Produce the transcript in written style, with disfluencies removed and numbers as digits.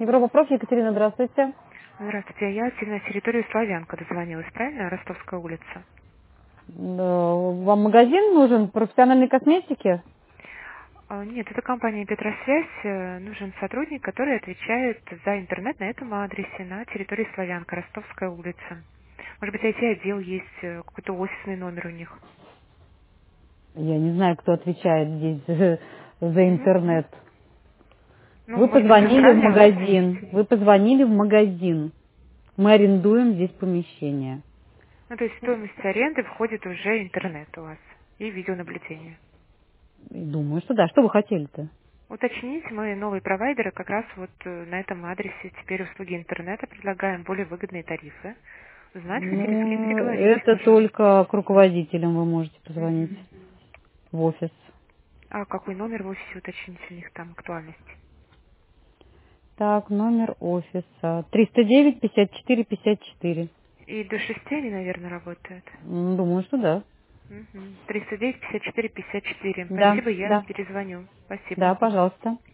Европа Профи, Екатерина, здравствуйте. Здравствуйте, я на территорию Славянка дозвонилась, правильно? Ростовская улица. Вам магазин нужен профессиональной косметики? Нет, это компания Петросвязь. Нужен сотрудник, который отвечает за интернет на этом адресе, на территории Славянка, Ростовская улица. Может быть, IT-отдел есть, какой-то офисный номер у них. Я не знаю, кто отвечает здесь за Мгм. интернет. Ну, Вы может быть, позвонили в центральный офис магазин. есть. Вы позвонили в магазин. Мы арендуем здесь помещение. Ну, то есть в стоимость аренды входит уже интернет у вас и видеонаблюдение. Думаю, что да. Что вы хотели-то? Уточнить, мы новые провайдеры, как раз вот на этом адресе теперь услуги интернета предлагаем более выгодные тарифы. Узнать хотели, с кем Ну, переговорить, это пожалуйста. только к руководителям вы можете позвонить Мгм. в офис. А какой номер в офисе уточнить у них там актуальность? Так, номер офиса. 309 54 54. И до 6 они, наверное, работают. Думаю, что да. 309 54 54. Да, Спасибо, я да. перезвоню. Спасибо. Да, пожалуйста.